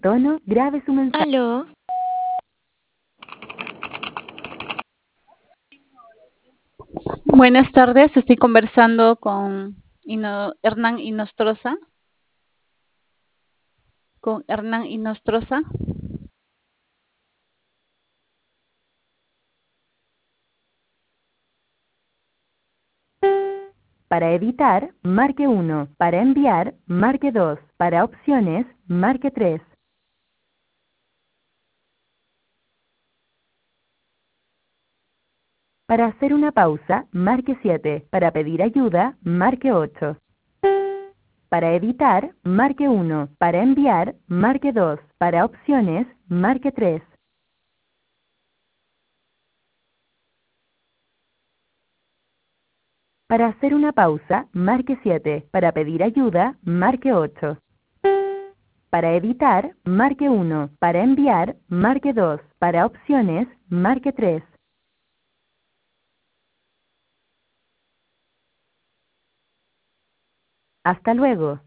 tono, grabe su mensaje. Aló, Buenas tardes, estoy conversando con Hernán Inostroza. Con Hernán Inostroza. Para editar, marque 1. Para enviar, marque 2. Para opciones, marque 3. Para hacer una pausa, marque 7. Para pedir ayuda, marque 8. Para editar, marque 1. Para enviar, marque 2. Para opciones, marque 3. Para hacer una pausa, marque 7. Para pedir ayuda, marque 8. Para editar, marque 1. Para enviar, marque 2. Para opciones, marque 3. Hasta luego.